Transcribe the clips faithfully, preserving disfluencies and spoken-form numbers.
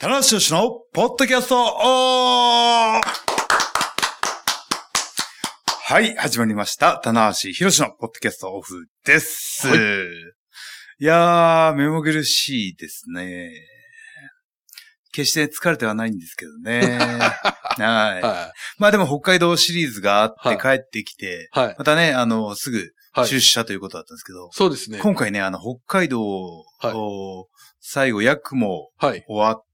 棚橋宏のポッドキャストオフ。はい、始まりました。棚橋宏のポッドキャストオフです。はい、いやー、目も苦しいですね。決して疲れてはないんですけどね。はい。はい、まあでも北海道シリーズがあって帰ってきて、はい、またね、あの、すぐ出社ということだったんですけど、はい、 そうですね。 今回ね、あの、北海道を、はい、最後、ヤクモ終わって、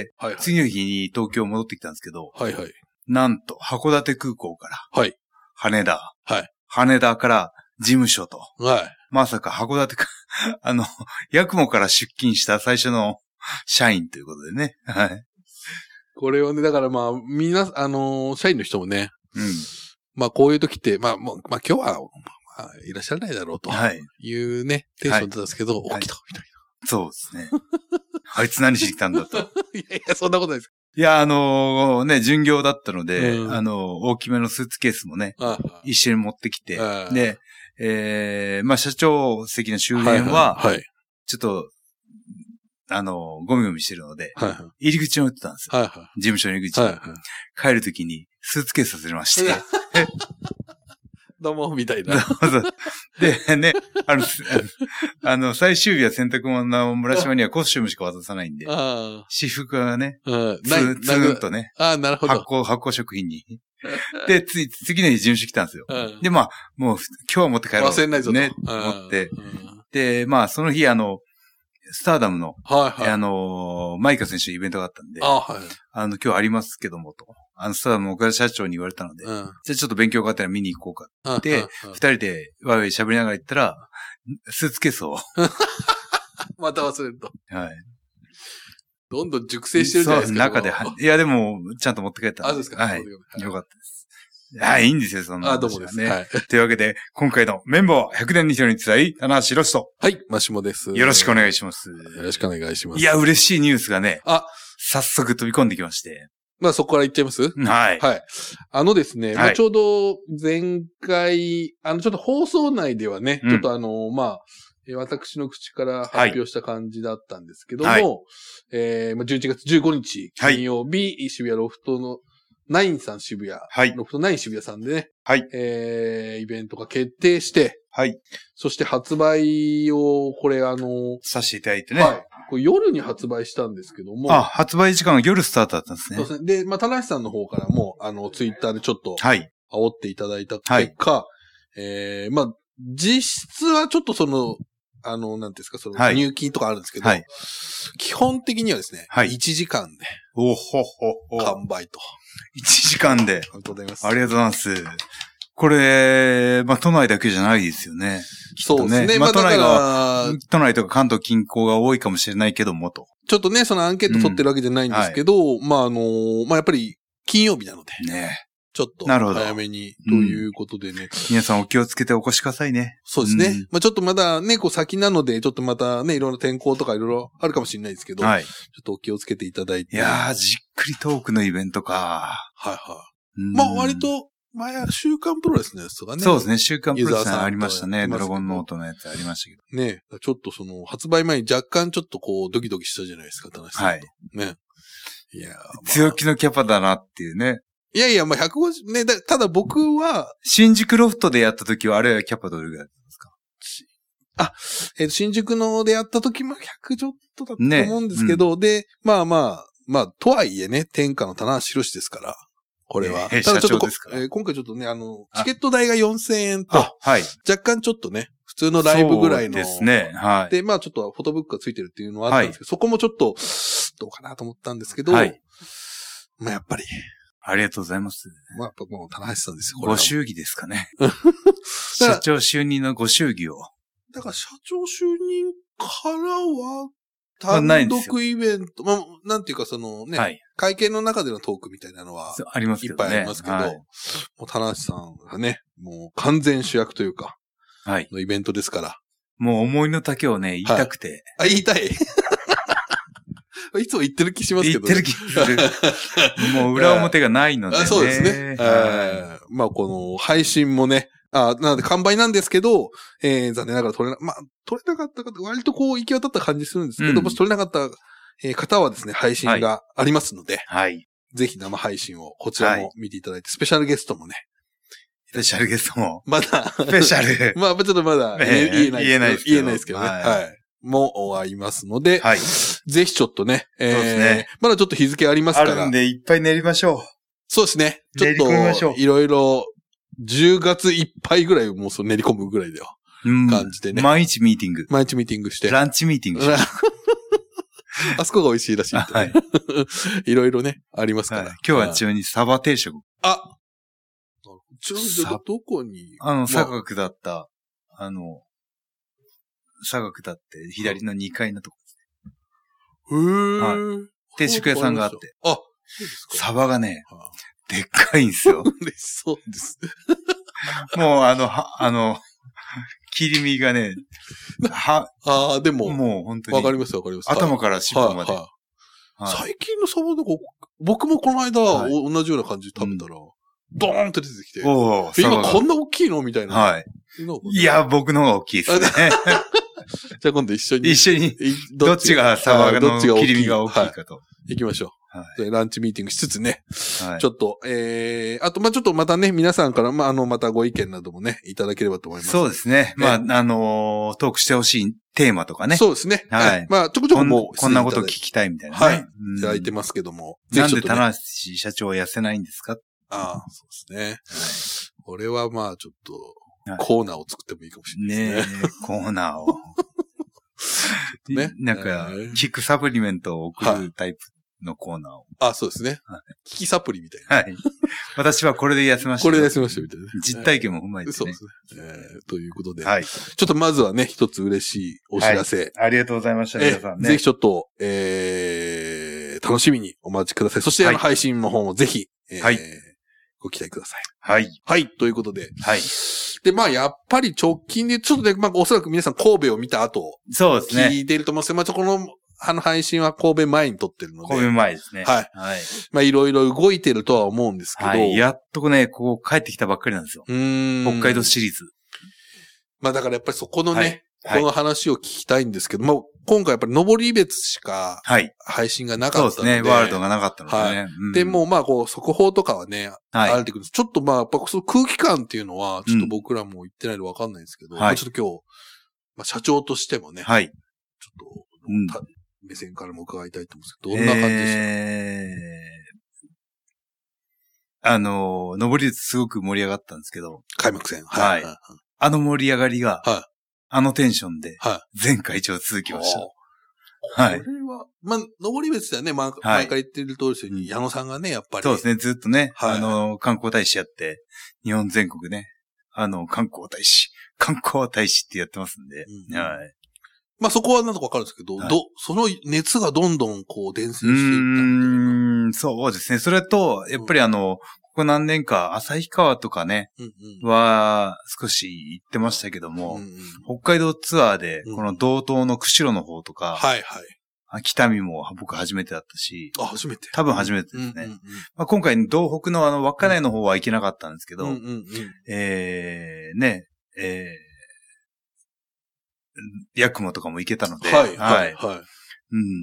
はいはいはい、次の日に東京戻ってきたんですけど、はいはい、なんと、函館空港から、はい、羽田、はい、羽田から事務所と、はい、まさか函館か、あの、ヤクモから出勤した最初の社員ということでね。はい。 これはね、だからまあ、みんな、あのー、社員の人もね、うん、まあこういう時って、まあもう、まあ今日は、まあ、いらっしゃらないだろうというね、はい、テンションだったんですけど、はい、起きた、みたいな。 そうですね。あいつ何しに来たんだと。 いやいや、そんなことないです。 いや、あのー、ね、巡業だったので、うん、あのー、大きめのスーツケースもね、ああ一緒に持ってきて、ああで、えー、まあ社長席の周辺は、はいはいはい、ちょっと、あの、ゴミゴミしてるので、はいはい、入り口に置いてたんですよ。はいはい、事務所の入り口に。はいはい、帰るときにスーツケースさせまして。 どうも、みたいな。 で、ね、あの、あの、最終日は洗濯物の村島にはコスチュームしか渡さないんで、私服がね、つーんとね、 あなるほど発酵、発酵食品に。で、つい、次の日事務所来たんですよ。で、まあ、もう、今日は持って帰ろう。 忘れないぞと。 ね、持って。で、まあ、その日、あの、スターダムの、はいはい、あのー、マイカ選手のイベントがあったんで、あ、はい、あの、今日ありますけども、と。あの、スターダムの岡田社長に言われたので、うん、じゃあちょっと勉強があったら見に行こうかって、二人でワイワイ喋りながら行ったら、スーツケースを。 また忘れると。 はい。 どんどん熟成してるじゃないですか。 そう、中で、いやでも、ちゃんと持って帰ったんで。 あ、そうですか。 はい。よかったです。はい、いいんですよ、そんな、ね。 あ、どうもです。はい。 というわけで、今回のメンバーひゃくねんに一人に伝え、棚橋宏と。 はい、マシモです。 よろしくお願いします。 よろしくお願いします。 いや、嬉しいニュースがね、あ、早速飛び込んできまして。 まあそこから言っちゃいます？ はい。 はい。あのですね、はい、まあちょうど前回、あのちょっと放送内ではね、うん、ちょっとあの、まあ、私の口から発表した感じだったんですけども、はい、えー、じゅういちがつじゅうごにち金曜日、はい、渋谷ロフトのナインさん渋谷、はい、ロフトナイン渋谷さんでね、はい、えー、イベントが決定して、はい、そして発売を、これあの、 させていただいてね。 はい。これ夜に発売したんですけども。 あ、発売時間が夜スタートだったんですね。 そうですね。で、まあ、田無さんの方からも、あの、ツイッターでちょっと、はい。煽っていただいた結果、はい、えー、まあ、実質はちょっとその、あの、なんていうんですか、その、入金とかあるんですけど、はい、基本的にはですね、はい、いちじかんで、 おほほほ。 完売と。 いちじかんで。 ありがとうございます。 ありがとうございます。これ、まあ、都内だけじゃないですよね。 そうですね。 まあ、都内が、都内とか関東近郊が多いかもしれないけどもと。 ちょっとね、そのアンケート取ってるわけじゃないんですけど、うんはい、まあ、あの、まあ、やっぱり、金曜日なので。ね。ちょっと、早めに、ということでね、うん。 皆さんお気をつけてお越しくださいね。 そうですね。うん、まあ、ちょっとまだね、こう先なので、ちょっとまたね、いろいろ天候とかいろいろあるかもしれないですけど、はい。ちょっとお気をつけていただいて。 いやー、じっくりトークのイベントか。 はいはい。まあ、割と、前、週刊プロレスのやつとかね。 そうですね。週刊プロレスありましたね。ドラゴンノートのやつありましたけど。 ね。ちょっとその、発売前に若干ちょっとこう、ドキドキしたじゃないですか、田無さんと。はい。ね。 いやー、まあ、強気のキャパだなっていうね。 いやいや、まあ、ひゃくごじゅう、ね、だ、ただ僕は、 新宿ロフトでやった時は、あれはキャパどれぐらいですか？ あ、えー、新宿のでやった時もひゃくちょっとだったと思うんですけど、ねうん、で、まあまあ、まあ、とはいえね、天下の棚橋宏ですから、これは。 えー、ただちょっと、 えー、今回ちょっとね、あの、チケット代がよんせんえんと、はい、若干ちょっとね、普通のライブぐらいの。 そうですね。はい。 で、まあちょっとフォトブックがついてるっていうのはあったんですけど、はい、そこもちょっと、どうかなと思ったんですけど、はい、まあやっぱり。 ありがとうございます。 まあやっぱもう、棚橋さんですよ。 ご祝儀ですかね。社長就任のご祝儀を。 だから社長就任からは、単独イベント、まあ、なんていうかそのね、はい、会見の中でのトークみたいなのは、 ありますけどね。 いっぱいありますけど、はい、もう、棚橋さんがね、もう完全主役というか、はい。のイベントですから。 もう思いの丈をね、言いたくて。 はい、あ、言いたいいつも言ってる気しますけどね。言ってる気する。もう裏表がないのでね。 そうですね。はい、まあこの配信もね、あなので完売なんですけど、えー、残念ながら取れな、まあ、取れなかったか、割とこう行き渡った感じするんですけど、うん、もし取れなかったえー、方はですね、配信がありますので、 はい。 ぜひ生配信をこちらも見ていただいて、はい、スペシャルゲストもね。 スペシャルゲストも。 まだ。 スペシャル。 まあ、ちょっとまだ言え、言えない言えないですけど。 言えないですけどね。はい。はい、もありますので、 はい。 ぜひちょっとね、えー、そうですね。まだちょっと日付ありますから。 あるんで、いっぱい練りましょう。 そうですね。ちょっと、いろいろ、じゅうがついっぱいぐらいもうその練り込むぐらいでは。感じでね。 毎日ミーティング。 毎日ミーティングして。 ランチミーティングしましょう。 あそこが美味しいらしい、ね。はい。いろいろね、ありますから。はい、 今日はちなみにサバ定食。 あちなみにどこにあの、佐賀区だった、あの、佐賀区だって左のにかいのとこですね。へー。 はい。定食屋さんがあって。 あ、そうですか。 サバがね、はあ、でっかいんですよ。 そうです。 もうあの、は、あの、切り身がね、は、 ああ、でも、 もう本当に。 わかりますわかります。 頭から尻尾まで。 はいはいはい、最近のサバの子、僕もこの間、はい、同じような感じで食べたら、うん、ドーンって出てきて、お今こんな大きいのみたいな。 はい。いや、僕の方が大きいですね。 じゃあ今度一緒に。 一緒に、どっちがサバの切り身が大きいかと。 行きましょう。はい、ランチミーティングしつつね。はい、ちょっと、えー、あと、ま、ちょっとまたね、皆さんから、まあ、あの、またご意見などもね、いただければと思います。 そうですね。まあ、あのー、トークしてほしいテーマとかね。 そうですね。はい。まあ、ちょこちょこもうこんなこと聞きたいみたいなね。 はい。いただいてますけども。 なんで棚橋社長は痩せないんですか？ ああ、そうですね。はい。これはまあ、ちょっと、コーナーを作ってもいいかもしれないですね。 ねえ、コーナーを。ね。なんか、聞くサプリメントを送るタイプ。のコーナーを。 あ、そうですね。はい。聞きサプリみたいな。はい。私はこれで痩せました。 これで痩せましたみたいな、ね。 実体験も踏まえてね。 そうですね。えー、ということで。 はい。 ちょっとまずはね、一つ嬉しいお知らせ。はい。 ありがとうございました、皆さんね。 ぜひちょっと、えー、楽しみにお待ちください。そして、あの、配信の方もぜひ、えー、はい。ご期待ください。 はい。 はい。ということで。 はい。 で、まあ、やっぱり直近で、ちょっとね、まあ、おそらく皆さん神戸を見た後。 そうですね。 聞いていると思うんですけど、まあ、この、あの配信は神戸前に撮ってるので。 神戸前ですね。 はい。はい。まあいろいろ動いてるとは思うんですけど。はい。 やっとね、ここ帰ってきたばっかりなんですよ。うん。北海道シリーズ。 まあだからやっぱりそこのね、はい、この話を聞きたいんですけど、まあ今回やっぱり登別しか、はい。配信がなかったので、はい。そうですね。ワールドがなかったのでね。はい。 うん、で、もうまあこう、速報とかはね、はい。あれてくるんです。ちょっとまあやっぱその空気感っていうのは、ちょっと僕らも言ってないのでわかんないんですけど、うん、まあちょっと今日、まあ社長としてもね、はい。ちょっと、うん、目線からも伺いたいと思うんですけど、どんな感じでしたか？えー、あの、登りすごく盛り上がったんですけど。 開幕戦。 はい。はい、あの盛り上がりが、はい、あのテンションで、前回一応続きました。 はい。これは、まあ、登別ではね、まあ、はい、前から言ってる通りですように、矢野さんがね、やっぱり。 そうですね、ずっとね、はい、あの、観光大使やって、日本全国ね、あの、観光大使、観光大使ってやってますんで、うん、はい。 まあそこはなんとかわかるんですけど、はい、ど、その熱がどんどんこう伝染していったみたいな。うーん、そうですね。それと、やっぱりあの、うん、ここ何年か、旭川とかね、うんうん、は少し行ってましたけども、うんうん、北海道ツアーで、この道東の釧路の方とか、うん、はいはい。北見も僕初めてだったし、 あ、初めて多分初めてですね。うんうんうん、まあ、今回、道北のあの、稚内の方は行けなかったんですけど、うんうんうん、えー、ね、えー、ヤクモとかも行けたので。はい、はい、はい。うん。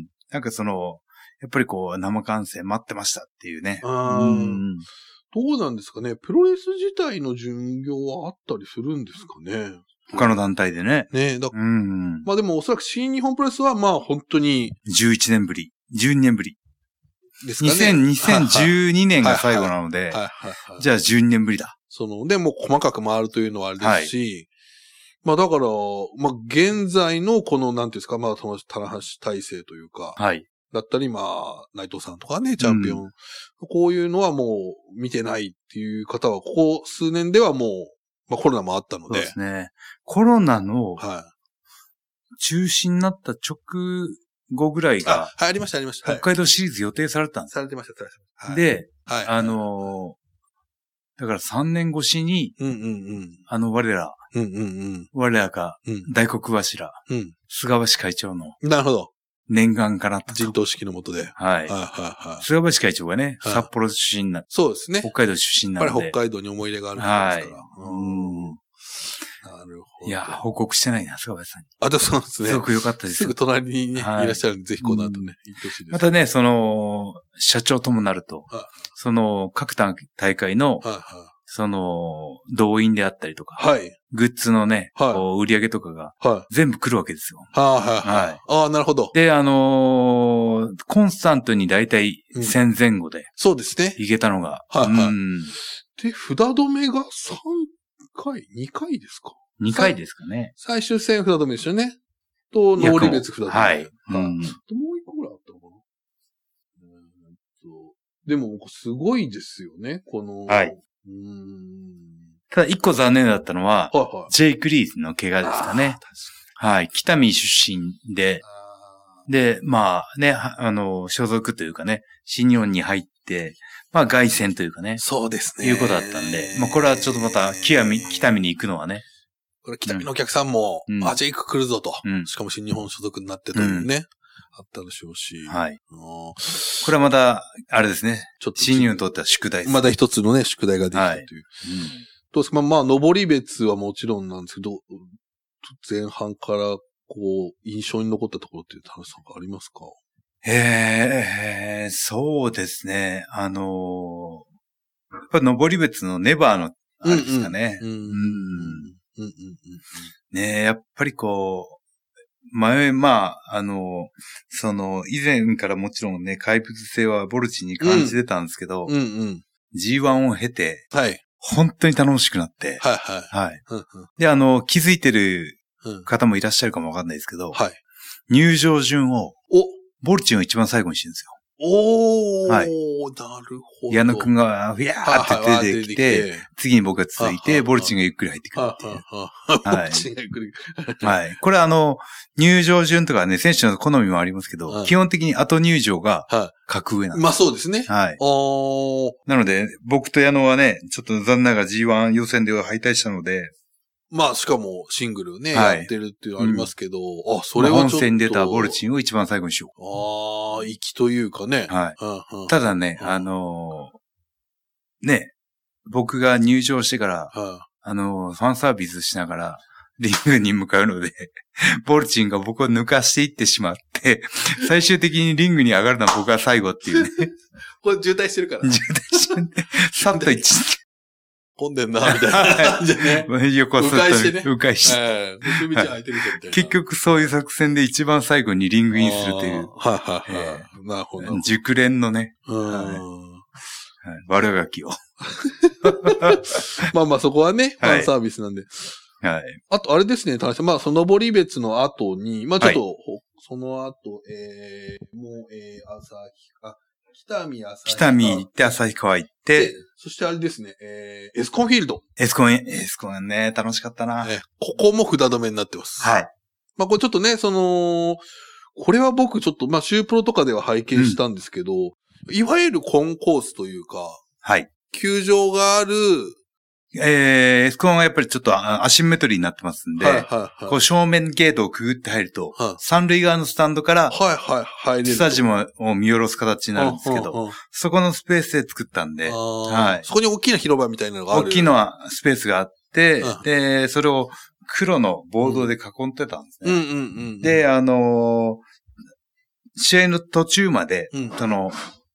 なんかその、やっぱりこう、生観戦待ってましたっていうね。 あうん。どうなんですかね。プロレス自体の巡業はあったりするんですかね。 他の団体でね。 ねだ、うん。まあでもおそらく新日本プロレスはまあ本当に。 じゅういちねんぶり。じゅうにねんぶり。ですかね。にせんじゅうにねんが最後なので。じゃあじゅうにねんぶりだ。 その、でも細かく回るというのはあれですし。はいまあだから、まあ現在のこの、なんていうんですか、まあ、棚橋体制というか、はい。だったり、まあ、内藤さんとかね、チャンピオン、うん、こういうのはもう見てないっていう方は、ここ数年ではもう、まあコロナもあったので。 そうですね。コロナの、はい。中止になった直後ぐらいが、 あ、はい、ありました、ありました。 北海道シリーズ予定されたんです。 されてました、されてました。 はい、で、はい、あのー、だからさんねん越しに、うんうんうん、あの我ら、うんうんうん、我らが大黒柱、うん、菅橋会長のなるほど念願かなと。 陣頭式の下で。 はい。はいはいはい、菅橋会長がね、はい、札幌出身な、 そうですね。 北海道出身なので。 やっぱり北海道に思い入れがあるんですから。はい、うんなるほど。 いや、報告してないな、菅林さんに。 あ、でもそうですね。 すごく良かったです。 すぐ隣にね、はい、いらっしゃるんで、ぜひこの後ね、行ってほしいです。 またね、その、社長ともなると、はあ、その、各大会の、はあ、その、動員であったりとか、はい、グッズのね、はい、こう売り上げとかが、はい、全部来るわけですよ。 はい、はい、はい。ああ、なるほど。 で、あのー、コンスタントにだいたいせん前後で、うん、 そうですね。 いけたのが、 はい、はい。うん、で、札止めがさんかい、にかいですか ? に 回ですかね。 最終戦札止めですよね。と、上り別札止め。はい。はい、うん、もう一個ぐらいあったのかな。えー、とでも、すごいですよね、この。 はい。うーんただ、一個残念だったのは、はいはい、ジェイク・リーの怪我ですかね。はい。北見出身で、で、まあね、あの、所属というかね、新日本に入って、まあ凱旋というかね。 そうですね。 いうことだったんで、まあこれはちょっとまた、北見、北見に行くのはね。 これ北見のお客さんも、うん、あ、ジェイク来るぞと、うん。しかも新日本所属になってというね。うんあったでしょうし。 はい。これはまた、あれですね。ちょっと。新入にとっては宿題です、ね。 まだ一つのね、宿題ができたという。はい、うん、どうですかまあ、まあ、上り別はもちろんなんですけど、前半から、こう、印象に残ったところって田中さんありますかええー、そうですね。あのー、やっぱ上り別のネバーの、あれですかね。うん。うん。うん。うん。ねえ、やっぱりこう、前、まあ、あの、その、以前からもちろんね、怪物性はボルチに感じてたんですけど、うんうんうん、ジーワン を経て、はい、本当に楽しくなって、はいはい。はい。うんうん、で、あの、気づいてる方もいらっしゃるかもわかんないですけど、はい、入場順を、おボルチンを一番最後にしてるんですよ。 おー、はい、なるほど。 矢野くんが、ふやーって出てきて、はいはい、次に僕が続いて、ボルチンがゆっくり入ってくるっていう。ボルチンがゆっくり。はい。これはあの、入場順とかね、選手の好みもありますけど、はい、基本的に後入場が格上なんです。 まあそうですね。 はい。おーなので、僕と矢野はね、ちょっと残念ながら ジーワン 予選では敗退したので、 まあ、しかも、シングルね、はい、やってるっていうのありますけど、うん、あ、それはちょっと。 本戦に出たボルチンを一番最後にしよう。ああ、粋というかね。 はい。うんうん、ただね、うん、あのー、ね、僕が入場してから、うん、あのー、ファンサービスしながら、リングに向かうので、ボルチンが僕を抜かしていってしまって、最終的にリングに上がるのは僕が最後っていうね。 これ渋滞してるから。 渋滞してる。さっと一日。 混んでんな、みたいな感じでね。 横すっと。迂回してね。迂回して。 えー、道空いてるぞ、みたいな。 結局そういう作戦で一番最後にリングインするという。 はいはいはい。なるほど。 熟練のね。はい。悪ガキを。 まあまあそこはね、ファンサービスなんで。 はい。 あと、あれですね、田中さん。まあ、その上り別の後に、まあちょっと、はい、その後、えー、もう、えー、朝日、あ、北見朝日。 北見行って、朝日川行って、 そしてあれですね、えー、エスコンフィールド。 エスコン、エスコンね、楽しかったな。 えー、ここも札止めになってます。 はい。 まあこれちょっとね、その、これは僕ちょっと、まあシュープロとかでは拝見したんですけど、うん、いわゆるコンコースというか、はい。球場がある、 えー、エスコンはやっぱりちょっとアシンメトリーになってますんで、はいはいはい、こう正面ゲートをくぐって入ると、はい、三塁側のスタンドから、はいはい、入れる。スタジアムを見下ろす形になるんですけど、はははそこのスペースで作ったんで、はい、 そこに大きな広場みたいなのがある。 大きなのはスペースがあって、うん、で、それを黒のボードで囲んでたんですね。うんうんうんうん、で、あのー、試合の途中まで、うん、その、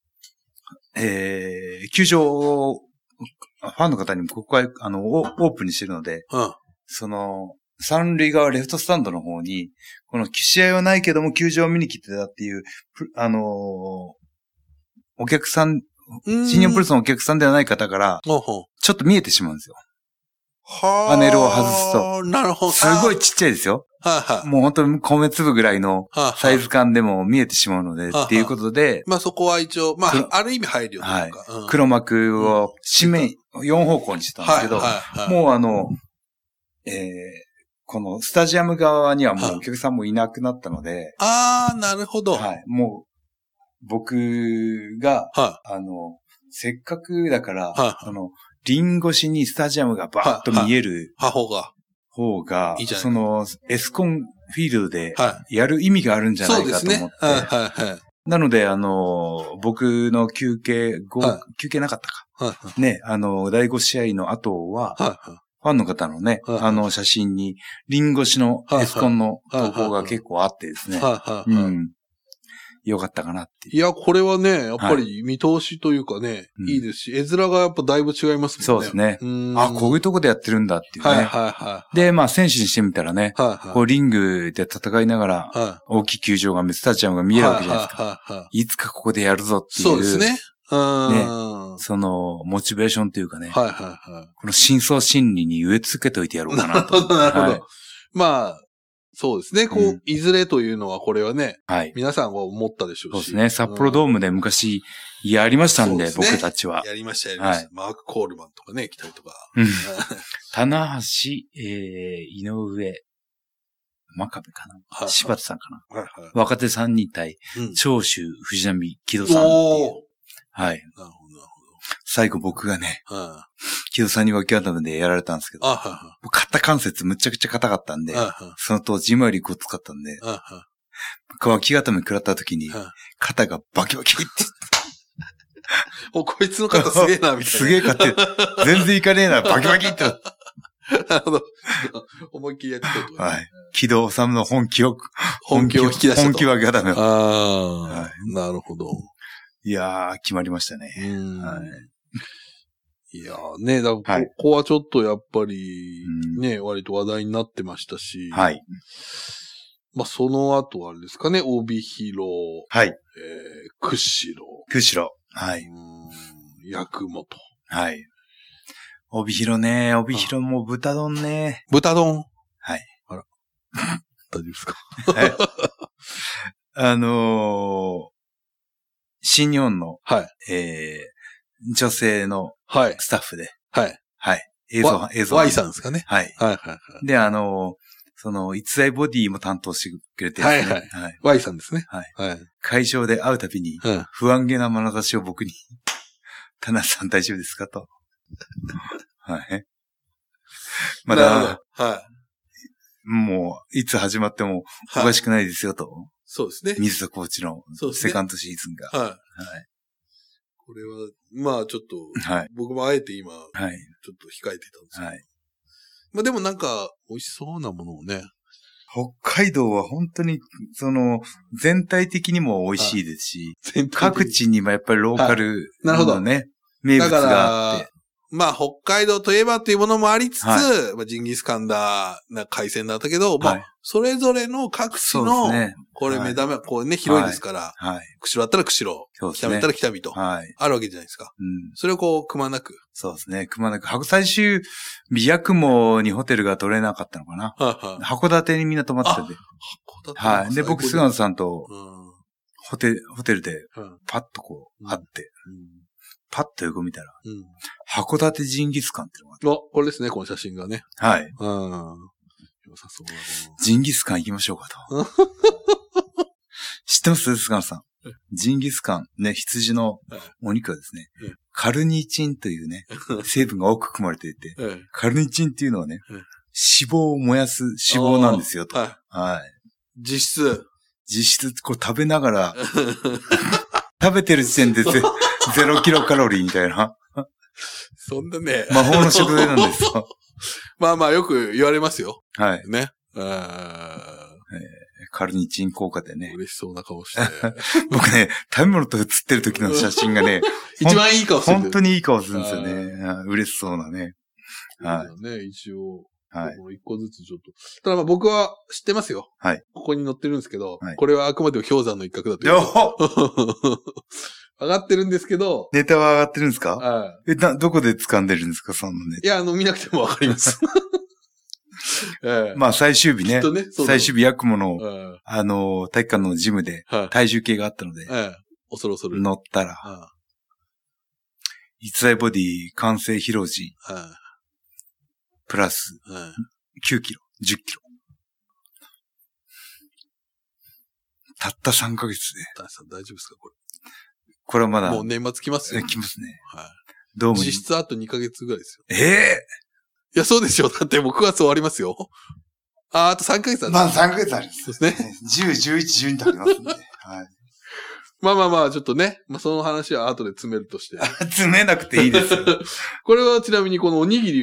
えー、球場をファンの方にもここは、あの、オープンにしてるので、うん、その、三塁側レフトスタンドの方に、この試合はないけども球場を見に来てたっていう、あのー、お客さん、新日本プロレスのお客さんではない方から、ちょっと見えてしまうんですよ。パネルを外すと。 なるほど。 すごいちっちゃいですよ。ははもう本当に米粒ぐらいのサイズ感でも見えてしまうので、ははっていうことで。 まあそこは一応、まあ、ある意味配慮というか。はい、 うん、黒幕を四面、よん方向にしてたんですけど、はいはいはい、もうあの、えー、このスタジアム側にはもうお客さんもいなくなったので。 ああ、なるほど。 はい。もう、僕が、はい、あの、せっかくだから、はい、あの、リン越しにスタジアムがバーッと見える。 は、は、方が。 方が、いいその、エスコンフィールドで、やる意味があるんじゃないかと思って。そうですね。はいはいはい。なので、あの、僕の休憩後、はい、休憩なかったか。はいはい、ね、あの、だいご試合の後は、はいはい、 ファンの方のね、あの写真に、リンゴしのエスコンの投稿が結構あってですね。うん。よかったかなっていう。 いや、これはね、やっぱり見通しというかね、はい、いいですし、絵面がやっぱだいぶ違いますもんね。 そうですね。あ、こういうとこでやってるんだっていうね。はいはいはい。で、まあ選手にしてみたらね、はいはい、こうリングで戦いながら、はい、大きい球場が、スタジアムが見えるわけじゃないですか。はいはいはいはい、いつかここでやるぞっていう。 そうですね。 ね、その、モチベーションというかね。はいはいはい。この深層心理に植え付けといてやろうかなと。 なるほど、なるほど。はい、まあ、そうですね。こう、うん、いずれというのはこれはね、はい。皆さんが思ったでしょうし。 そうですね。札幌ドームで昔、やりましたんで、うん、僕たちは。 やりました、やりました。はい、マーク・コールマンとかね、来たりとか。 うん。棚橋、えー、井上、真壁かな、はい、柴田さんかな、はいはい、若手さんにん対、うん、長州、藤波、木戸さんっていう。はい。なるほど、なるほど。最後僕がね、はあ、木戸さんに脇固めでやられたんですけど、あはは肩関節むちゃくちゃ硬かったんで、あはその当時今よりごつかったんで、あは僕脇固め食らった時に、肩がバキバキって。 お、こいつの肩すげえな、みたいな。 すげえ肩、全然いかねえな、バキバキって。なるほど。思いっきりやってたと、ね。 はい。木戸治の本気を、 本気を引き出した。 本気脇固めを。 ああ、はい、なるほど。 いやー、決まりましたね。はい、 いやーね、だからここはちょっとやっぱりね、はい、割と話題になってましたし、はい。まあその後はあれですかね、帯広、はい。えー、釧路。 釧路。はい。 八雲と。 はい。帯広ね、帯広も豚丼ね。 豚丼はい。 あら。大丈夫ですかはい。あのー、新日本の、はい。えー、女性の、はい。スタッフで、はい。はい。映像、映像。 Y さんですかね。 はい。はい、はい、はい。で、あの、その、逸材ボディも担当してくれてるんですね。はい、はい。はい。 Y さんですね。 はい。はい。会場で会うたびに、うん、不安げな眼差しを僕に、田中さん大丈夫ですかと。はい。まだ、はい。もう、いつ始まってもおかしくないですよと。はい、 そうですね。 水田コーチのセカンドシーズンが。はい。はい。 これは、まあちょっと、はい。僕もあえて今、はい。ちょっと控えてたんですけど。はい。まあでもなんか、美味しそうなものをね。 北海道は本当に、その、全体的にも美味しいですし、各地にもやっぱりローカルのね、なるほどね、名物があって。 まあ、北海道といえばというものもありつつ、はい、まあ、ジンギスカンだ、な海鮮だったけど、はい、まあ、それぞれの各地の、ね、これ目玉、はい、こうね、広いですから、はい、釧路だったら釧路、そうですね、北見だったら北見と、はい、あるわけじゃないですか。うん、それをこう、くまなく。 そうですね、くまなく。最終、日八雲にホテルが取れなかったのかな。はいはい、函館にみんな泊まってて。函館はい。で、僕、菅野さんと、うん、ホテル、ホテルで、パッとこう、会って、うんうんパッと横見たら、うん、函館ジンギスカンってのがあって。 あ、これですね、この写真がね。 はい。うん。 良さそうだな。 ジンギスカン行きましょうかと。知ってます菅野さん。ジンギスカン、ね、羊のお肉はですね、はい、カルニチンというね、成分が多く含まれていて、はい、カルニチンっていうのはね、はい、脂肪を燃やす脂肪なんですよと。はい。はい。 実質。 実質、こう食べながら、食べてる時点でゼゼロキロカロリーみたいな。 そんなね。 魔法の食材なんですよ。 まあまあよく言われますよ。 はい。 ね。 あえー、カルニチン効果でね。 嬉しそうな顔して。 僕ね、食べ物と写ってる時の写真がね、 一番いい顔する。 本当にいい顔するんですよね。嬉しそうなね。 はい。ね、一応。はい。一個ずつちょっと。ただまあ僕は知ってますよ。はい。ここに載ってるんですけど、はい、これはあくまでも氷山の一角だという。上がってるんですけど。 ネタは上がってるんですか？はい。え、な、どこで掴んでるんですか、そのネタ。 いや、あの、見なくてもわかります。 ええ、まあ最終日ね。ね最終日、ヤクモの、ええ、あの、体育館のジムで体重計があったので。ええ、 恐る恐る。 乗ったら。逸材ボディ完成披露時。ええプラス、きゅうキロ、じゅっキロ。たったさんかげつで。 大さん大丈夫ですかこれ。 これはまだ。 もう年末来ますよ。 来ますね。 はい。どうも。実質あとにかげつぐらいですよ。 ええー、いや、そうですよ。だってもうくがつ終わりますよ。あ、あとさんかげつある。 まあさんかげつあるんです。 そうですね。 じゅう、じゅういち、じゅうにとありますんで。はい。 まあまあまあ、ちょっとね。まあその話は後で詰めるとして。 詰めなくていいですよ。 これはちなみにこのおにぎりを。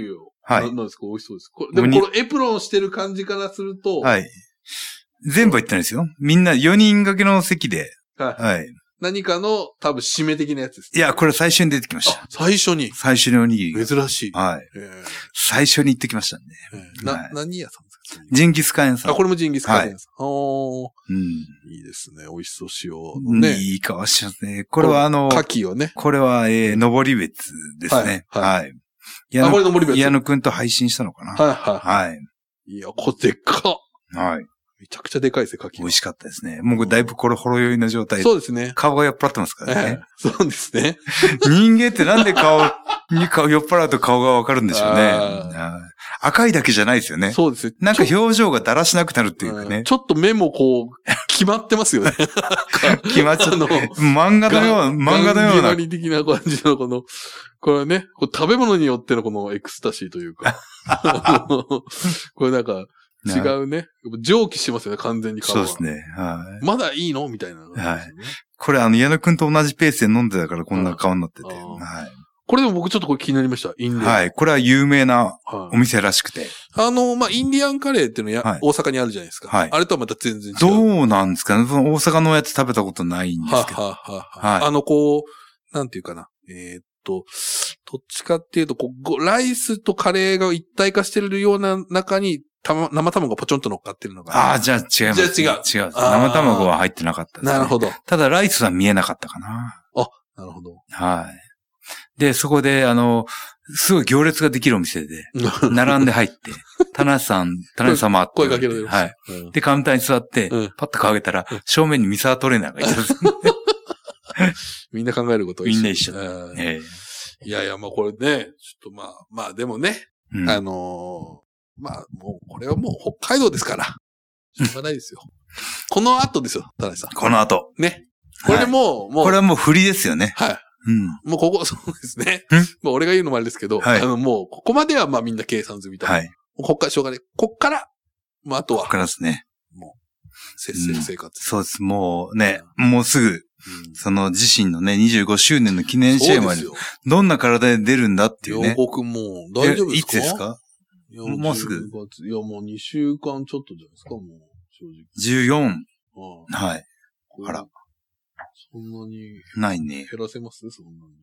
はい。な、なんですか美味しそうです。これでもこのエプロンしてる感じからすると。 はい。全部は言ってないですよ。みんなよにん掛けの席で。 はい。はい。何かの多分締め的なやつです、 ね。いや、これ最初に出てきました。 最初に最初のおにぎり。 珍しい。 はい。えー、最初に行ってきましたんで。 えー、な、はい、何屋さんですかジンギスカン屋さん。 あ、これもジンギスカン屋さん。はい、 おー。うん。 いいですね。美味しそう塩のね。 いい顔しますね。これはあの、 牡蠣をね。 これは、えー、登別ですね。はい。はい。はい、 あ、これ登別。 矢野くんと配信したのかな。 はいはい。 はい。 いや、これでっか。 はい。 めちゃくちゃでかいですね、牡蠣。 美味しかったですね。もうだいぶこれほろ酔いの状態で。 そうですね。 顔が酔っ払ってますからね。 えー、そうですね。 人間ってなんで顔に顔酔っ払うと顔がわかるんでしょうね。赤いだけじゃないですよね。 そうですね。 なんか表情がだらしなくなるっていうかね。 ちょっと目もこう、決まってますよね。 決まっちゃった。漫画のような、漫画のような。 ガンギ的な感じのこの、これね、これ食べ物によってのこのエクスタシーというか。これなんか、違うね。蒸気しますよね、完全に顔は。 そうですね。はい。 まだいいのみたいな、ね。 はい。これあの、矢野くんと同じペースで飲んでたからこんな顔になってて。はい。 これでも僕ちょっとこれ気になりました。インディアン。 はい。これは有名なお店らしくて。はい、 あの、まあ、インディアンカレーっていうのや、はい、大阪にあるじゃないですか。はい。あれとはまた全然違う。 どうなんですかね。その大阪のやつ食べたことないんですけど。はははははい。あの、こう、なんていうかな。えー、っと、どっちかっていうと、こう、ライスとカレーが一体化してるような中に、たま、生卵がポチョンと乗っかってるのが。 ああ、じゃあ違います、ね。 じゃあ違う。 違う。生卵は入ってなかったです、ね。 なるほど。 ただライスは見えなかったかな。 あ、なるほど。 はい。で、そこで、あの、すごい行列ができるお店で、並んで入って、田中さん、田中様って。 声かけられる。 はい、うん。で、カウンターに座って、うん、パッと顔上げたら、正面に三沢トレーナーがいたんです。 みんな考えることは一緒。みんな一緒。 えー、いやいや、まあこれね、ちょっとまあ、まあでもね、うん、あのー、まあもう、これはもう北海道ですから、しょうがないですよ。この後ですよ、田中さん。 この後。 ね。これでもう、 はい、 もう。 これはもう振りですよね。 はい。うん。もうここ、そうですね。 もう俺が言うのもあれですけど、はい、あのもう、ここまではまあみんな計算済みと。はい。こっからしょうがない。こっから、まああとは。 こっからですね。 もう、節制生活、 うん。そうです。もうね、うん、もうすぐ、うん、その自身のね、にじゅうごしゅうねんの記念試合まで、どんな体で出るんだっていうね。 両国もう大丈夫ですか？ いつですか？もうすぐ。 いや、もうにしゅうかんちょっとじゃないですか、もう、正直。 じゅうよん。はい。あら。 そんなに。 ないね。 減らせますそんなに。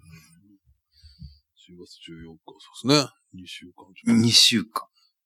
じゅうがつじゅうよっか、そうですね。にしゅうかん。 にしゅうか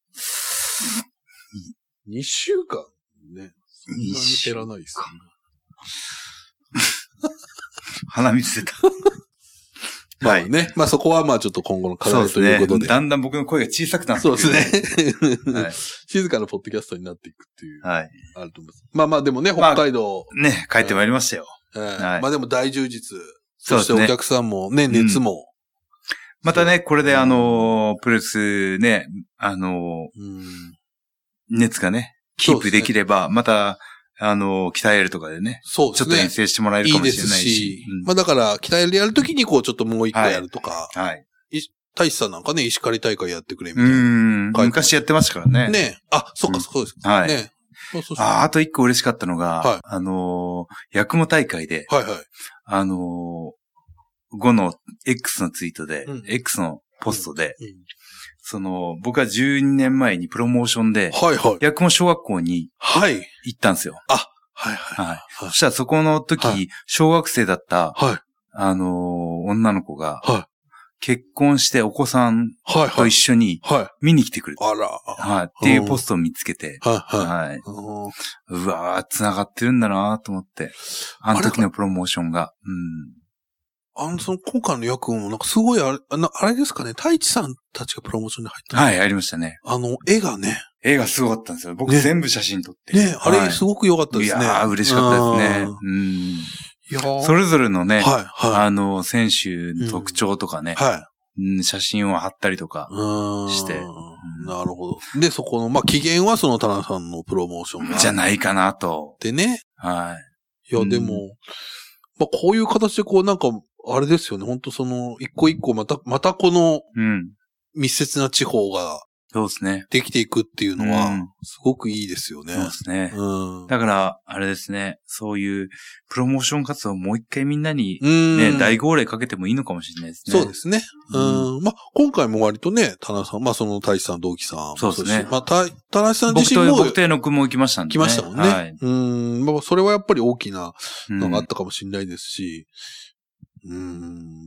ん。にしゅうかんね。そんなに減らないですね。鼻水出た。 まあね。まあそこはまあちょっと今後の課題ということで。 だんだん僕の声が小さくなってくる。 そうですね。はい、静かなポッドキャストになっていくっていう。はい。あると思います。まあまあでもね、北海道。 まあ、ね、帰ってまいりましたよ。 はい。まあでも大充実。そしてお客さんもね、熱も。 またね、これであの、プレスね、あの、熱がね、キープできれば、また、あの、鍛えるとかでね。そうですね。ちょっと遠征してもらえるかもしれないし。いいですし。 まあだから、鍛えるやるときにこうちょっともう一個やるとか。はい。大志さんなんかね、石狩大会やってくれみたいな。うん。 昔やってましたからね。 ねあ、そっか、そうです。 はい。 ねあ、あと一個嬉しかったのが、はい、あのー、ヤクモ大会で、 はいはい。 あのー、ごの X のツイートで、うん、X のポストで、うんうん、その、僕はじゅうにねんまえにプロモーションで、はいはい。ヤクモ小学校に、はい。行ったんですよ。 あ、はいはい。はい。 そしたらそこの時、はい、小学生だった、はい。あのー、女の子が、はい。結婚してお子さんと一緒に見に来てくれて、はいはい、あら、はい、っていうポストを見つけて、はいはいはい、うわー、繋がってるんだなと思って、あの時のプロモーションが、 うん、あのその今回の役もなんかすごいあれ、あ, あれですかね、太一さんたちがプロモーションに入った、 はい、ありましたね。 あの絵がね、 絵がすごかったんですよ。僕、ね、全部写真撮って、 ね、あれすごく良かったですね。 いやー嬉しかったですね。うん、いやそれぞれのね、はいはい、あの選手の特徴とかね。うんはい写真を貼ったりとかして。 なるほど。で、そこの、まあ、期限はその田中さんのプロモーションが。 じゃないかなと。 でね。 はい。 いや、でも、うん、まあ、こういう形でこう、なんか、あれですよね。本当その、一個一個また、またこの、密接な地方が、 そうですね。 できていくっていうのは、すごくいいですよね。 そうですね。うん、だから、あれですね、そういうプロモーション活動をもう一回みんなにね、大号令かけてもいいのかもしれないですね。 そうですね。うん。うん、まあ、今回も割とね、田中さん、まあ、その大志さん、同期さん。 そうですね。 まあ、田中さん自身も。 僕と、僕と江野くんも行きましたんで、 ね。来ましたもんね。はい。うん。まあ、それはやっぱり大きなのがあったかもしれないですし、うん。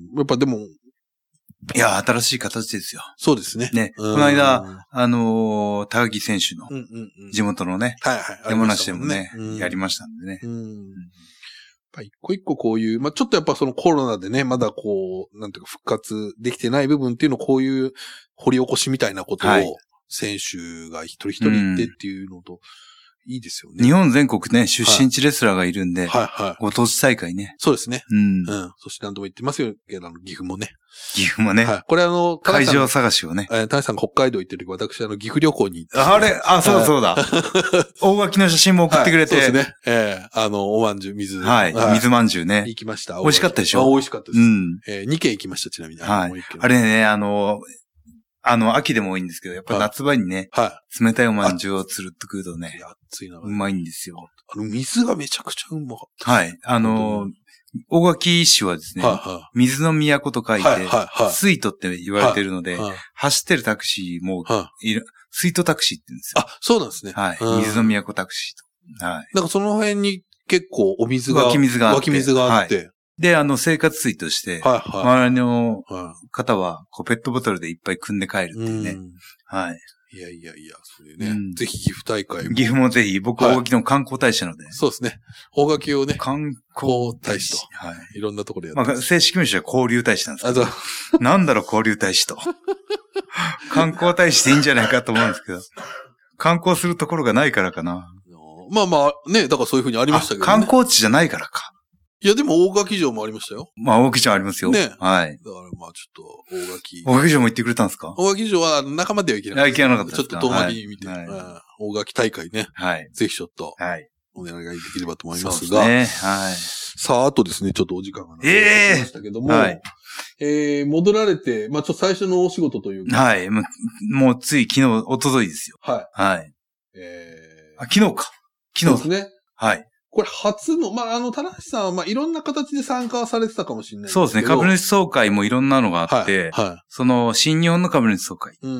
やっぱでも、 いや、新しい形ですよ。 そうですね。 ね。この間、あのー、高木選手の地元のね、 はいはい。 山梨でもね、やりましたんでね。うん。 一個一個こういう、まあちょっとやっぱそのコロナでね、まだこう、なんていうか復活できてない部分っていうのをこういう掘り起こしみたいなことを、選手が一人一人言ってっていうのと、いいですよね。 日本全国ね、出身地レスラーがいるんで、はいはい。ご当地大会ね。 そうですね。 うん。 うん。そして何度も言ってますよけど、あの、岐阜もね。 岐阜もね。はい。 これあの、 会場探しをね。 えー、田中さんが北海道行ってる時、私あの、岐阜旅行に行って。 あれあ、そうそうだ。大垣の写真も送ってくれて。 はい、そうですね。ええー、あの、おまんじゅう、水。 はい。はい、水まんじゅうね。 行きました。 美味しかったでしょ？ あ、美味しかったです。うん。えー、にけん行きました、ちなみに。 はい。あれね、あの、あの、秋でもいいんですけど、やっぱ夏場にね、はい、冷たいおまんじゅうをつるっと食うとね、暑いな。うまいんですよ。 あの、水がめちゃくちゃうまかった。はい。あの、大垣市はですね、はいはい、水の都と書いて、はいはいはい、水都って言われてるので、はいはい、走ってるタクシーも、はい、水都タクシーって言うんですよ。 あ、そうなんですね。 はい。水の都タクシーと。はい。 なんかその辺に結構お水が、 湧き水があって。 湧き水があって。はい、 で、あの、生活水として、はいはい、周りの方は、こう、ペットボトルでいっぱい汲んで帰るっていうね。うはい。 いやいやいや、それね、うん。ぜひ岐阜大会も。 岐阜もぜひ、僕、大垣の観光大使なので、はい。 そうですね。大垣をね。 観光大使と。 はい。いろんなところでやってます。まあ、正式名称は交流大使なんですけど。なんだろう、交流大使と。観光大使でいいんじゃないかと思うんですけど。観光するところがないからかな。 まあまあ、ね、だからそういうふうにありましたけど、ね。 観光地じゃないからか。 いや、でも大垣城もありましたよ。 まあ、大垣城ありますよ。ね。はい。 だからまあ、ちょっと、大垣。 大垣城も行ってくれたんですか？ 大垣城は仲間では行けなかった。 行けなかったですか？ ちょっと遠巻きに見て、はいはい、大垣大会ね。はい。ぜひちょっと、はい。お願いできればと思いますが。そうですね。はい。さあ、あとですね、ちょっとお時間がなくなりましたけども。えー、はい。えー、戻られて、まあちょっと最初のお仕事というか。 はい。もう、もうつい昨日、おとといですよ。はい。はい。えー、あ、昨日か。昨日ですね。はい。 これ初の、まあ、あの、田中さんは、まあ、いろんな形で参加されてたかもしれないですけど。 そうですね。株主総会もいろんなのがあって、はい。はい、その、新日本の株主総会。うん。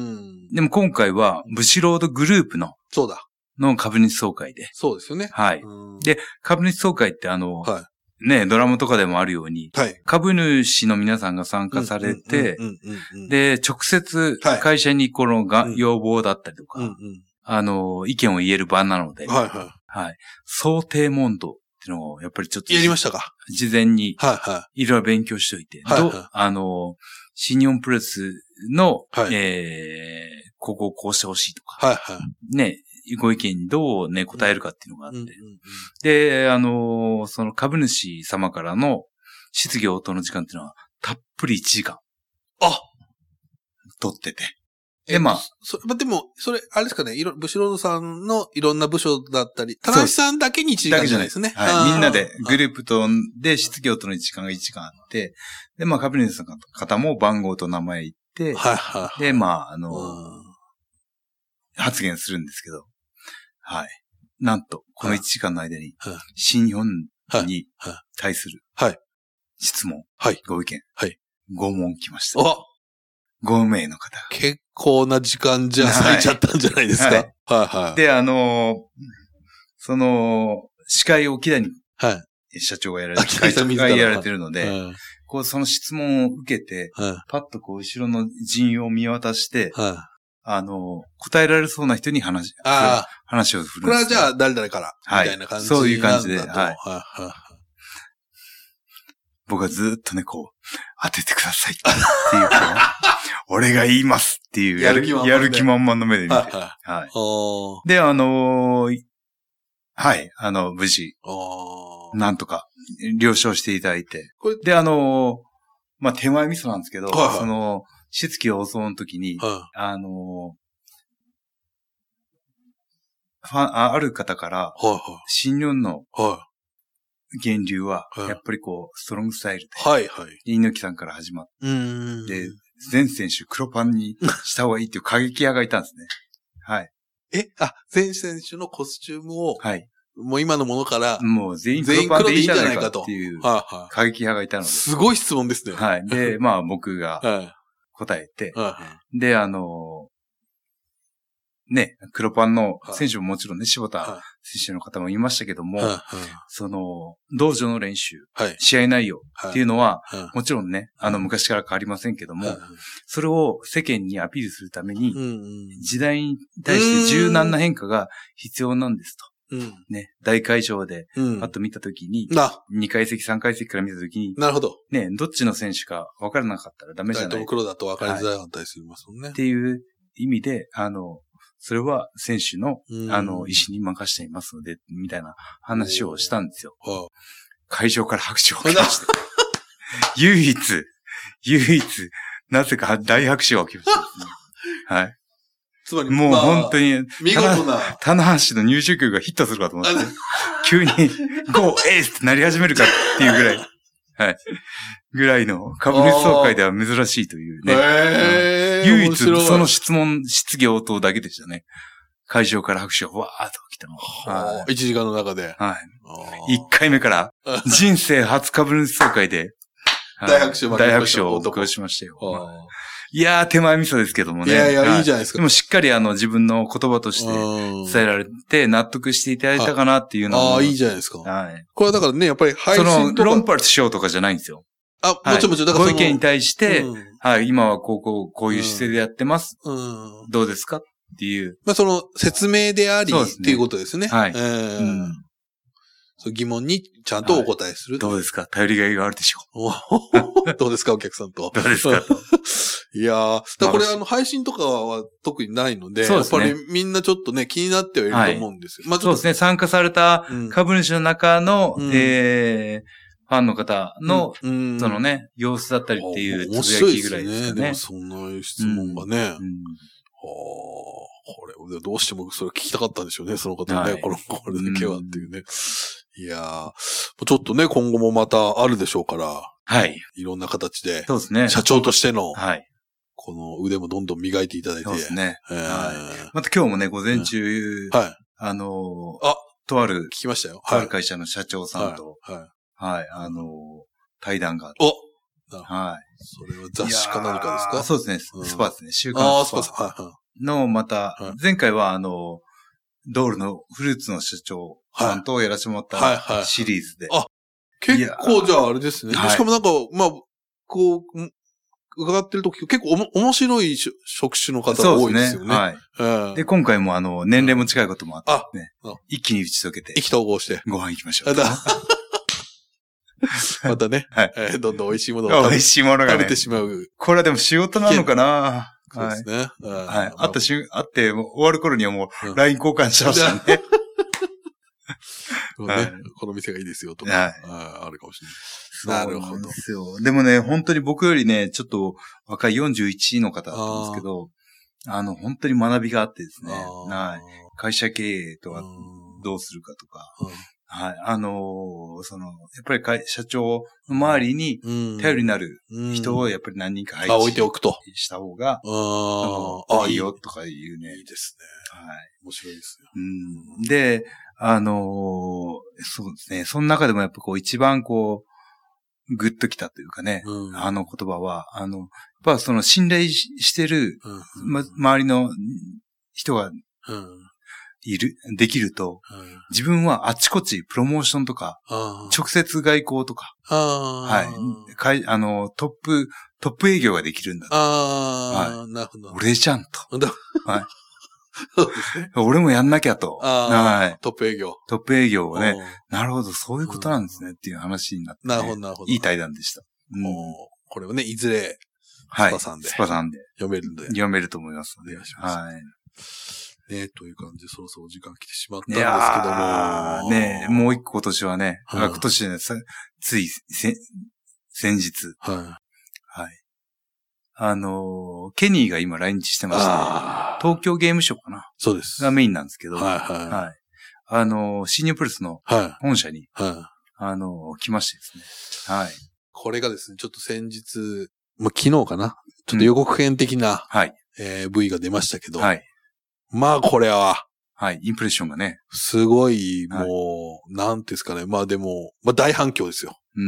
でも今回は、ブシロードグループの、 そうだ。 の株主総会で。 そうですよね。 はい。で、株主総会ってあの、はい。ね、ドラマとかでもあるように、はい。株主の皆さんが参加されて、で、直接会社にこのが、はい、要望だったりとか、うんうん、あの、意見を言える場なので、はいはい。はい。想定問答っていうのを、やっぱりちょっと。 やりましたか？ 事前に。はいはい。いろいろ勉強しておいて。はいはい。あの、新日本プレスの、はい、えー、ここをこうしてほしいとか。はいはい。ね、ご意見にどうね、答えるかっていうのがあって。うんうんうん、で、あの、その株主様からの質疑応答の時間っていうのは、たっぷりいちじかん。あ！取ってて。 で、まあ。そでも、それ、あれですかね、いろ、ブシロードさんのいろんな部署だったり、田中さんだけにいちじかんじゃないですね。 はい。みんなで、グループと、で、質疑応答のいちじかんがいちじかんあって、で、まあ、株主さんの方も番号と名前言って、はいはい。で、まあ、あの、発言するんですけど、はい。なんと、このいちじかんの間に、新日本に対する、はい。質問、はい。ご意見、はい。ご問来ました。あごめいの方。 結構な時間じゃ割いちゃったんじゃないですか。はい、 はいはい。で、あのー、その、司会を木田に、はい。社長がやられて、会長がやられてるので、はい、こう、その質問を受けて、はい、パッとこう、後ろの陣容を見渡して、はい、あの、答えられそうな人に話、あ話を振るんです。 これはじゃあ、誰々から、はい、みたいな感じ。 そういう感じで、はい。はいはい僕はずっとね、こう、当ててくださいっていう、俺が言いますっていう、やる気満々、やる気満々の目で見て。はい。はい、で、あのー、はい、あの、無事、なんとか、了承していただいて。で、あのー、まあ、手前味噌なんですけど、はいはい、その、質疑応答の時に、はい、あのー、ファン、あ、ある方から、はいはい、新日本の、はい源流は、やっぱりこう、ストロングスタイルで。はいはい。猪木さんから始まって、で、 全選手黒パンにした方がいいっていう過激派がいたんですね。はい。 え、あ、全選手のコスチュームを、はい。もう今のものから、 もう全員黒パンでいいじゃないかっていう過激派がいたので。 すごい質問ですね。 はい。で、まあ僕が答えて、はい、で、あの、ね、黒パンの選手ももちろんね、柴田選手の方もいましたけども、はい、その、道場の練習、はい、試合内容っていうのは、はい、もちろんね、あの、昔から変わりませんけども、はい、それを世間にアピールするために、時代に対して柔軟な変化が必要なんですと。うん、ね、大会場で、パッと見たときに、うん、にかい席、さんかい席から見たときに、 なるほど。 ね、どっちの選手か分からなかったらダメじゃない。 大と黒だと分かりづらかったりしますもんね、はい。 っていう意味で、あの、それは選手の、あの、意思に任せていますので、みたいな話をしたんですよ。会場から拍手を起きました。唯一、唯一、なぜか大拍手が起きましたですね。はい。 つまり、 もう本当に、 見事な。 棚橋の入手曲がヒットするかと思って、急に、ゴーエースってなり始めるかっていうぐらい、はい。ぐらいの、株主総会では珍しいというね。 へー、 唯一、その質問、質疑応答だけでしたね。会場から拍手がわーっと来たの。 はい。いちじかんの中で。 はい。いっかいめから、人生初株主総会で、 大拍手を大拍手を僕はしましたよ。いやー、手前味噌ですけどもね。 いやいや、いいじゃないですか。 でもしっかりあの自分の言葉として伝えられて納得していただいたかなっていうのは。ああ、いいじゃないですか。 はい。 これはだからね、やっぱり配信とか。 その、論破しようとかじゃないんですよ。 あ、もちろんもちろん。だからご意見に対して、はい、今はこう、こう、こういう姿勢でやってます。うん。どうですかっていう。 まあその説明であり、っていうことですね。 はい。 うん。そう疑問にちゃんとお答えする。 どうですか頼りがいがあるでしょう。どうですかお客さんと。 どうですかいやー。だこれあの配信とかは特にないので、やっぱりみんなちょっとね、気になってはいると思うんですよ。 まあそうですね。参加された株主の中の、えー、ファンの方の、そのね、様子だったりっていうつぶやきぐらいですかね。 でもそんな質問がね。はあ。これ、どうしてもそれ聞きたかったんでしょうね、その方ね。この、これだけはっていうね。いやー、ちょっとね、今後もまたあるでしょうから。 はい。 いろんな形で。 そうですね。 社長としての。 はい。 この腕もどんどん磨いていただいて。 そうですね。はい。また今日もね、午前中。はい。あのー、 あ、 とある。 聞きましたよ。 とある会社の社長さんと。はい。はい。あのー、対談があって。 おはい。 それは雑誌か何かですか？ そうですね。スパですね。週刊スパ。 ああ、スパ。はいはい。 の、また、前回はあの、ドールのフルーツの社長さんとやらせてもらったシリーズで。 あ、結構じゃああれですね。しかもなんか、まあ、こう、伺ってると結構おも面白い職種の方が多いですよね。 はい。で、今回もあの、年齢も近いこともあってね、一気に打ち解けて。 意気投合して。 ご飯行きましょう。 またね、 はいえー、どんどん美味しいものを美味しいものが、ね、 食べてしまう。 これはでも仕事なのかな？ そうですね。 はい。あったし、あって、終わる頃にはもう、ライン 交換しましたね。 ね、この店がいいですよとか、はい、あるかもしれない。なるほど。 ですよ。でもね、本当に僕よりね、ちょっと若いよんじゅういちの方だったんですけど、あの、本当に学びがあってですね、はい。会社経営とはどうするかとか、はい。あのー、その、やっぱり会社長の周りに頼りになる人をやっぱり何人か配置、 置いておくとした方が、 ああ、いいよとかいうね。 いいですね。 はい。 面白いですよ。 うん。で、あのー、そうですね。その中でもやっぱこう一番こう、グッときたというかね、うん、あの言葉は、あの、やっぱその信頼してる、うんま、周りの人が、うんいる、できると、うん、自分はあちこちプロモーションとか、直接外交とか、はい。かい、あの、トップ、トップ営業ができるんだと。 あはい、なるほど。 俺じゃんと。はい。 そうですね。 俺もやんなきゃと。はい。 トップ営業。 トップ営業をね。なるほど、そういうことなんですねっていう話になって、ね。 なるほど、なるほど。 いい対談でした。 うん、これをね、いずれ、スパさんで。 はい、スパさんで。 読めるんで。 読めると思いますので。 お願いします。 はい。 ねという感じでそろそろ時間来てしまったんですけども。ねもう一個今年はね、うん、今年ね、ついせ、先日。 はい。 はい。あのー、ケニーが今来日してまして、東京ゲームショウかな。 そうです。 がメインなんですけど。 はいはい。 はい。あのー、シーニュープルスの本社に、はい。はい、あのー、来ましてですね。はい。 これがですね、ちょっと先日、 まあ、昨日かな。ちょっと予告編的な、うん、はい。えー、ブイ が出ましたけど。はい。まあ、これは。 はい。インプレッションがね。 すごい、もう、はい、なんですかね。まあでも、まあ大反響ですよ。 うん。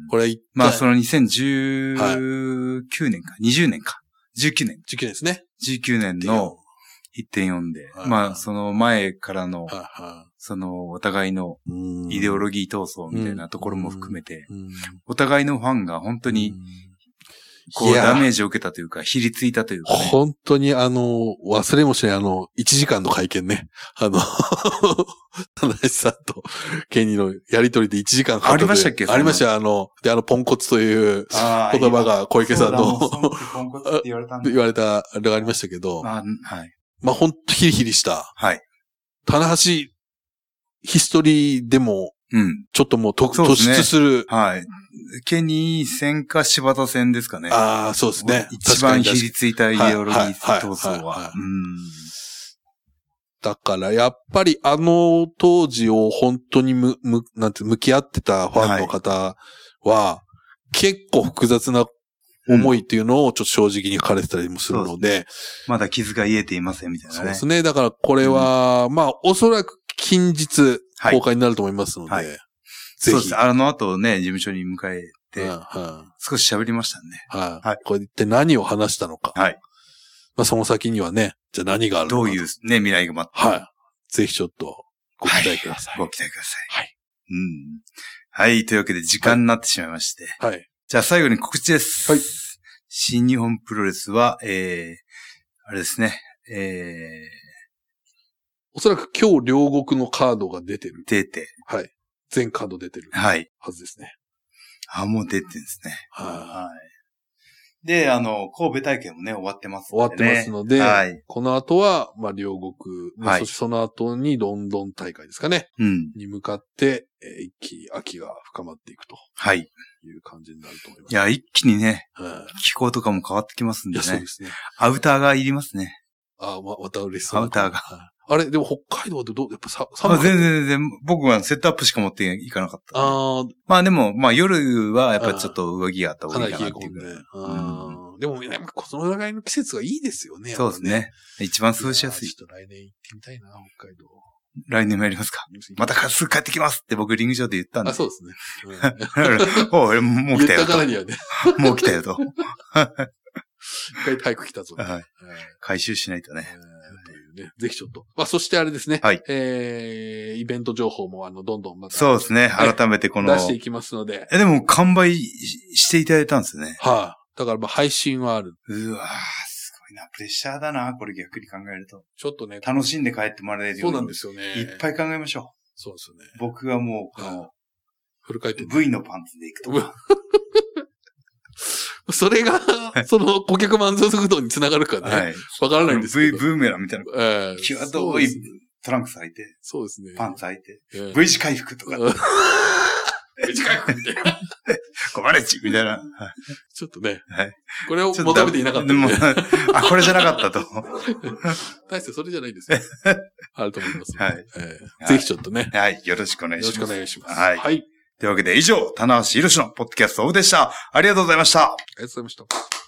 これ、まあそのにせんじゅうきゅうねんか、はい、にじゅうねんか。じゅうきゅうねん。 じゅうきゅうねんですね。 じゅうきゅうねんの いってんよん で、はい、まあその前からの、はいはい、そのお互いのイデオロギー闘争みたいなところも含めて、お互いのファンが本当に、こうダメージを受けたというか、ひりついたというか、ね。 本当にあの、忘れもしないあの、いちじかんの会見ね。あの、田中さんとケニーのやりとりでいちじかんありましたっけ？ ありました。あの、で、あの、ポンコツという言葉が小池さんのポンコツって言われたんだ。 言われた、あれがありましたけど、 あ、はい。 まあ、ほんとヒリヒリした。 はい。 棚橋ヒストリーでも、うん。ちょっともう突出する。 はい。ケニー戦か柴田戦ですかね。 ああ、そうですね。 一番ひりついたイデオロギー闘争は。 だからやっぱりあの当時を本当にむ、む、なんて向き合ってたファンの方は、結構複雑な思いっていうのをちょっと正直に書かれてたりもするので。うん、 まだ傷が癒えていませんみたいなね。 そうですね。だからこれは、うん、まあおそらく近日公開になると思いますので。はいはい、 そうです。あの後ね、事務所に迎えて、うんうん、少し喋りましたね。 はい。はい。これって何を話したのか。はい。まあその先にはね、じゃあ何があるのか。 どういうね、未来が待ってはい。ぜひちょっとご期待ください。 はい、ご期待ください。はい。うん。はい。というわけで時間になってしまいまして。はい。じゃあ最後に告知です。はい。新日本プロレスは、えー、あれですね、えー、 おそらく今日両国のカードが出てる。 出て。 はい。全カード出てる。 はい。 はずですね。 あ、もう出てるんですね。はい。で、あの、神戸体験もね、終わってますので、ね。 終わってますので、はい。この後は、まあ、両国、はい。そしてその後にロンドン大会ですかね。うん。に向かって、えー、一気に秋が深まっていくと。はい。いう感じになると思います。 いや、一気にね、はい。気候とかも変わってきますんでね。いや、そうですね。アウターがいりますね。 ああ、ま、また嬉しそう。 アウターが。 あれでも北海道ってどうやっぱさ、 寒か全然全然、僕はセットアップしか持っていかなかった。ああ。まあでも、まあ夜はやっぱちょっと上着があった方がいいかなっていう。かなり冷え込んで。 うん、でもね、このぐらいの季節がいいですよね。 そうですね。一番過ごしやすい。 ちょっと来年行ってみたいな、北海道。 来年もやりますか？またすぐ帰ってきますって僕リング上で言ったんで。 あ、そうですね。 うん、おもう来たよと。 言ったからにはね。 もう来たよと。 一回早く来たぞ。はい。 回収しないとね。 ね、ぜひちょっと。まあ、そしてあれですね。はい。えー、イベント情報も、あの、どんどんまた。 そうですね。改めてこの。 出していきますので。 え、でも、完売していただいたんですよね。 はい、あ。だから、まあ、配信はある。 うわー、すごいな。プレッシャーだな。これ逆に考えると。 ちょっとね。 楽しんで帰ってもらえるように。 そうなんですよね。 いっぱい考えましょう。 そうですよね。 僕はもう、この、 フル回転。 V のパンツでいくとか。 それが、その顧客満足度につながるかね。はい。わからないんですけど。 V、ブーメランみたいな。ええー。際どいトランクス履いて。 そうですね。 パンツ履いて。えー、V 字回復とか。V 字回復みたいな。コマレッジみたいな。 ちょっとね。はい。これを求めていなかった。でも、 あ、これじゃなかったと。 大してそれじゃないですよ。あると思います。はい。えー、ぜひちょっとね。 はい。よろしくお願いします。 よろしくお願いします。 はい。はい。というわけで以上、棚橋宏のポッドキャストオフでした。ありがとうございました。ありがとうございました。